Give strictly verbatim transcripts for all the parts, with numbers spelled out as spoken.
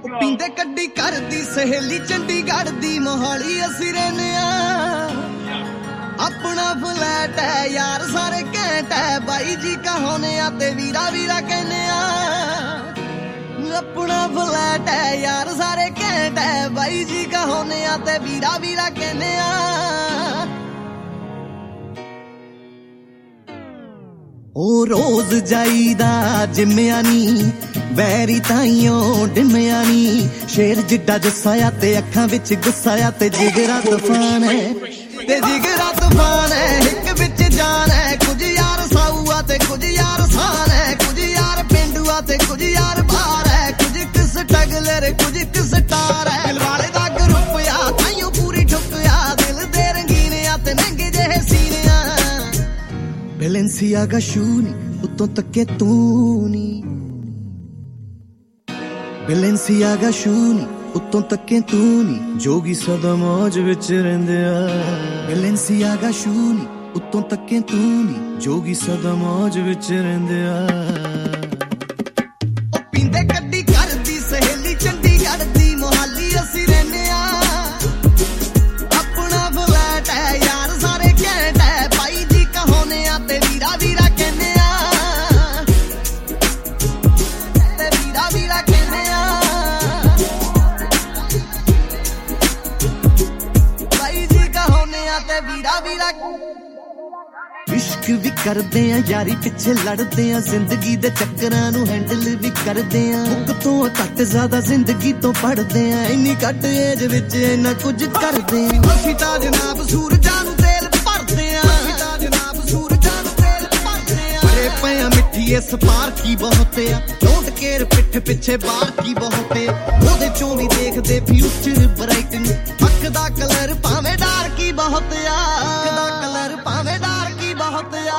ਪੀਂਦੇ ਕੱਢੀ ਕਰਦੀ ਸਹੇਲੀ ਚੰਡੀਗੜ੍ਹ ਦੀ ਮੋਹਾਲੀ ਅਸੀਂ ਰਹਿੰਦੇ ਆ ਆਪਣਾ ਫਲੈਟ ਹੈ ਯਾਰ ਸਾਰੇ ਘੈਂਟ ਹੈ ਬਾਈ ਜੀ ਕਹਾਉਨੇ ਆ ਤੇ ਵੀਰਾ ਵੀਰਾ ਕਹਿੰਦੇ ਆ ਆਪਣਾ ਫਲੈਟ ਹੈ ਯਾਰ ਸਾਰੇ ਘੈਂਟ ਹੈ ਬਾਈ ਜੀ ਕਹਾਉਨੇ ਆ ਤੇ ਵੀਰਾ ਵੀਰਾ ਕਹਿੰਦੇ ਆ ਉਹ ਰੋਜ਼ ਜਾਈਦਾ ਜਿੰਮਿਆ ਨੀ ਬੈਰੀ ਤਾਈਓ ਡਿੰਮਿਆ ਨੀ ਸ਼ੇਰ ਜਿੱਡਾ ਜੱਸਾ ਆ ਤੇ ਅੱਖਾਂ ਵਿੱਚ ਗੁੱਸਾ ਆ ਤੇ ਜਿਗਰਾ ਤੂਫਾਨ ਹੈ ਤੇ ਜਿਗਰਾ ਤੂਫਾਨ ਹੈ ਇੱਕ ਵਿੱਚ ਜਾਨ ਹੈ ਕੁਝ ਯਾਰ ਸਾਊ ਆ ਤੇ ਕੁਝ ਯਾਰ ਸਾਨ ਹੈ ਕੁਝ ਯਾਰ ਪਿੰਡੂ ਆ ਤੇ ਕੁਝ ਯਾਰ ਬਾਹਰ ਹੈ ਕੁਝ ਕਿਸ ਟਗਲਰ ਕੁਝ ਕਿਸ ਟਾਰ ਹੈ ਦਿਲ ਵਾਲੇ ਦਾ ਗਰੁੱਪ ਆ ਤਾਈਓ ਪੂਰੀ ਠੁੱਕ ਆ ਦਿਲ ਦੇ ਰੰਗੀਨ ਆ ਤੇ ਨੰਗੇ ਜਿਹੇ ਸੀਨੇ ਆ Balenciaga ਸ਼ੂਨੀ ਉੱਤੋਂ ਤੱਕੇ ਤੂੰ ਨੀ Balenciaga ਸ਼ੂਨੀ ਉੱਤੋਂ ਤੱਕੇ ਤੂੰ ਨੀ ਜੋਗੀ ਸਦਾ ਮੌਜ ਵਿੱਚ ਰਹਿੰਦੇ ਆ Balenciaga ਸ਼ੂਨੀ ਉੱਤੋਂ ਤੱਕੇ ਤੂੰ ਨੀ ਜੋਗੀ ਸਦਾ ਮੌਜ ਵਿੱਚ ਰਹਿੰਦੇ ਆ ਉਹ ਪੀਂਦੇ ਕੱਢੀ ਕਰਦੀ ਸਹੇਲੀ ਚੰਡੀਗੜ੍ਹ ਦੀ ਮੋਹਾਲੀ ਅਸੀਂ ਰਹਿੰਦੇ ਆ ਆਪਣਾ ਫਲੈਟ ਹੈ ਯਾਰ ਸਾਰੇ ਘੈਂਟ ਹੈ ਬਾਈ ਜੀ ਕਹਾਉਨੇ ਆ ਤੇ ਵੀਰਾ ਵੀਰਾ ਕਹਿੰਦੇ ਆ ਤੇ ਵੀਰਾ ਵੀਰਾ ਕਹਿੰਦੇ ਆ ਬਾਈ ਜੀ ਕਹਾਉਨੇ ਆ ਤੇ ਵੀਰਾ ਵੀਰਾ ਇਸ਼ਕ ਵੀ ਕਰਦੇ ਆ ਯਾਰੀ ਪਿੱਛੇ ਲੜਦੇ ਆ ਜ਼ਿੰਦਗੀ ਦੇ ਚੱਕਰਾਂ ਨੂੰ ਹੈਂਡਲ ਵੀ ਕਰਦੇ ਆ ਮੁੱਕ ਤੋਂ ਘੱਟ ਜ਼ਿਆਦਾ ਜ਼ਿੰਦਗੀ ਤੋਂ ਪੜਦੇ ਆ ਇੰਨੀ ਘੱਟ ਏਜ ਵਿੱਚ ਇੰਨਾ ਕੁਝ ਕਰਦੇ ਆ ਅਸੀਂ ਤਾਂ ਜਨਾਬ ਸੂਰਜਾਂ ਨੂੰ ਤੇਲ ਭਰਦੇ ਆ ਅਸੀਂ ਤਾਂ ਜਨਾਬ ਸੂਰਜਾਂ ਨੂੰ ਤੇਲ ਭਰਦੇ ਆ ਰੇ ਪਿਆ ਮਿੱਠੀ ਇਸ ਪਾਰਕੀ ਬਹੁਤ ਆ ਡੋਂਟ ਕੇਅਰ ਪਿੱਠ ਪਿੱਛੇ ਬਾਰਕੀ ਬਹੁਤ ਆ ਉਹਦੇ ਚੋਂ ਵੀ ਦੇਖਦੇ ਫਿਊਚਰ ਬ੍ਰਾਈਟ ਨੂੰ ਅੱਖ ਦਾ ਕਲਰ ਭਾਵੇਂ ਡਾਰਕੀ ਬਹੁਤ ਆ ਅੱਖ ਦਾ ਕਲਰ ਭਾਵੇਂ ਡਾਰਕੀ ਬਹੁਤ ਆ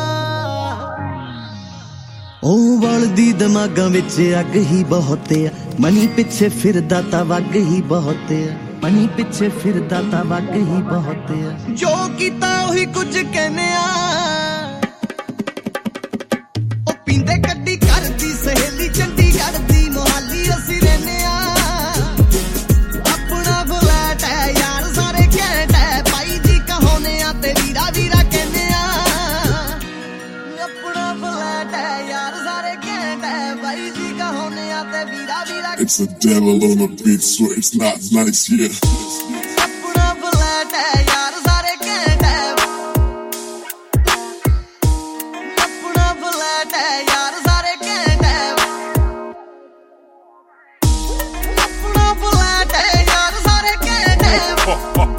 ਉਹ ਵਲਦੀ ਦਿਮਾਗਾਂ ਵਿੱਚ ਅੱਗ ਹੀ ਬਹੁਤ ਆ ਮਨੀ ਪਿੱਛੇ ਫਿਰਦਾ ਤਾਂ ਵੱਗ ਹੀ ਬਹੁਤ ਆ ਮਨੀ ਪਿੱਛੇ ਫਿਰਦਾ ਤਾਂ ਵੱਗ ਹੀ ਬਹੁਤ ਆ ਜੋ ਕੀਤਾ ਉਹੀ ਕੁਝ ਕਹਿੰਦੇ ਆ ਉਹ ਪੀਂਦੇ ਕੱਢੀ ਕਰਦੀ ਸਹੇਲੀ ਚੰਡੀਗੜ੍ਹ ਦੀ ਮੋਹਾਲੀ ਅਸੀਂ ਰਹਿੰਦੇ ਆ ਆਪਣਾ ਫਲੈਟ ਹੈ ਯਾਰ ਸਾਰੇ ਘੈਂਟ ਹੈ ਬਾਈ ਜੀ ਕਹਾਉਨੇ ਆ ਤੇ ਵੀਰਾ ਵੀਰਾ ਕਹਿੰਦੇ ਆ ਆਪਣਾ ਫਲੈਟ ਹੈ ਯਾਰ ਸਾਰੇ ਘੈਂਟ ਹੈ ਬਾਈ ਜੀ ਕਹਾਉਨੇ ਆ ਤੇ ਵੀਰਾ ਵੀਰਾ It's the devil on the beat, so it's not nice, yeah. ਆਪਣਾ ਫਲੈਟ ਹੈ ਯਾਰ ਸਾਰੇ ਘੈਂਟ ਹੈ ਆਪਣਾ ਫਲੈਟ ਹੈ ਯਾਰ ਸਾਰੇ ਘੈਂਟ ਹੈ ਆਪਣਾ ਫਲੈਟ ਹੈ ਯਾਰ ਸਾਰੇ ਘੈਂਟ ਹੈ